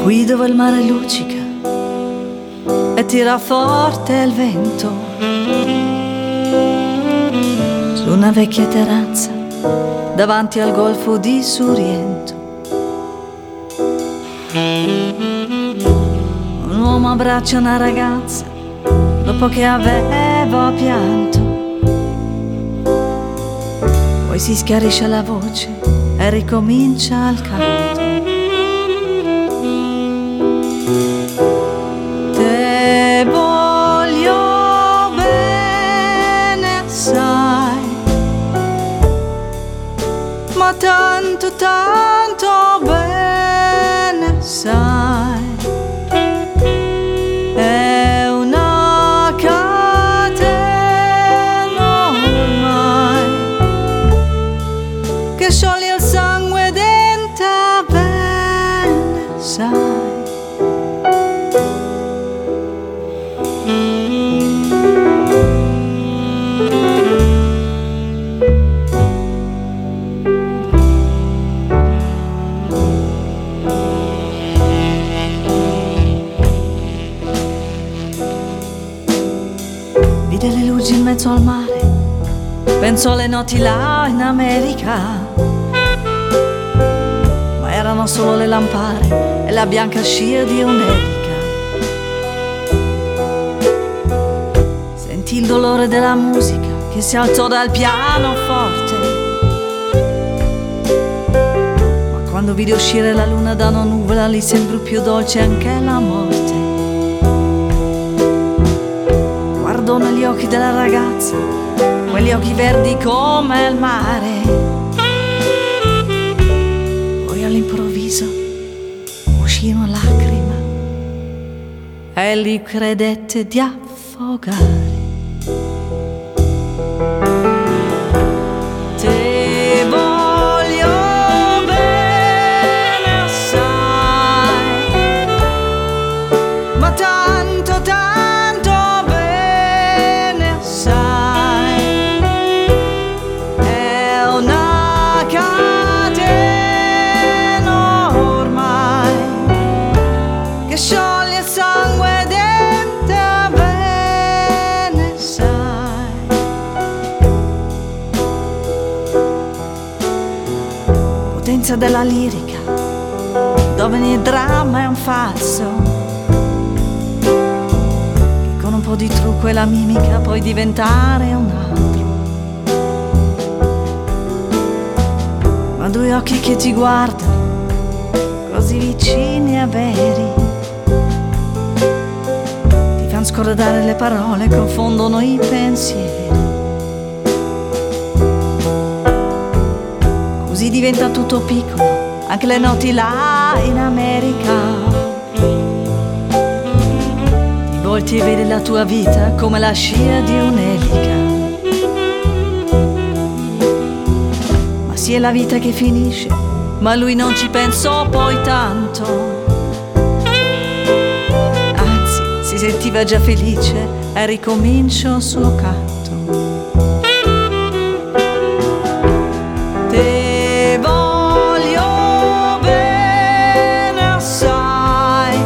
qui dove il mare luccica e tira forte il vento, su una vecchia terrazza davanti al golfo di Sorrento. Un uomo abbraccia una ragazza dopo che aveva pianto, poi si schiarisce la voce e ricomincia il canto. Te voglio bene, sai, ma tanto, tanto bene, sai, è una catena ormai che scioglie il sangue dentro, bene, sai. Vide le luci in mezzo al mare, pensò alle notti là in America, ma erano solo le lampare e la bianca scia di un'elica. Sentì il dolore della musica che si alzò dal pianoforte, ma quando vide uscire la luna da una nuvola gli sembrò più dolce anche la morte. Guardò negli occhi della ragazza, quegli occhi verdi come il mare, poi all'improvviso uscì una lacrima e egli credette di affogare. Te voglio bene, sai, ma tanto, tanto bene, sai, è una catena ormai che scioglie il sangue dentro, bene, sai. Potenza della lirica, dove ogni dramma è un falso, che con un po' di trucco e la mimica puoi diventare un altro. Ma due occhi che ti guardano, così vicini e veri, ti fanno scordare le parole, confondono i pensieri. Così diventa tutto piccolo, anche le notti là in America. Ti volti e vedi la tua vita come la scia di un'elica. Ma sì, è la vita che finisce, ma lui non ci pensò poi tanto. Anzi, si sentiva già felice e ricominciò il suo canto. Te voglio bene, sai,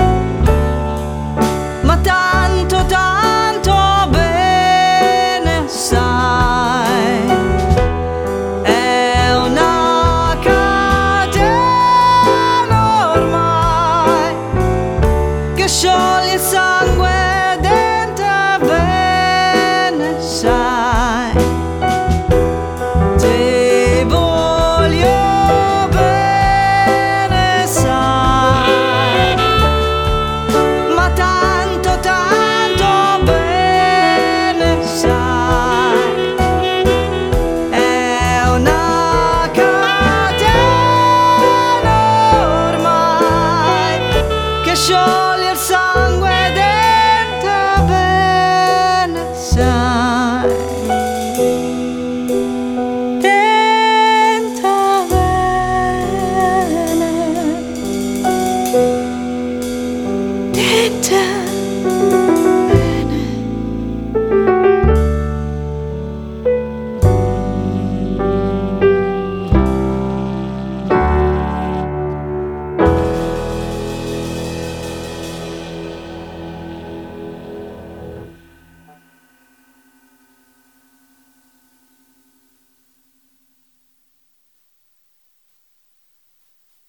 ma tanto, tanto bene, sai, è una catena ormai che scioglie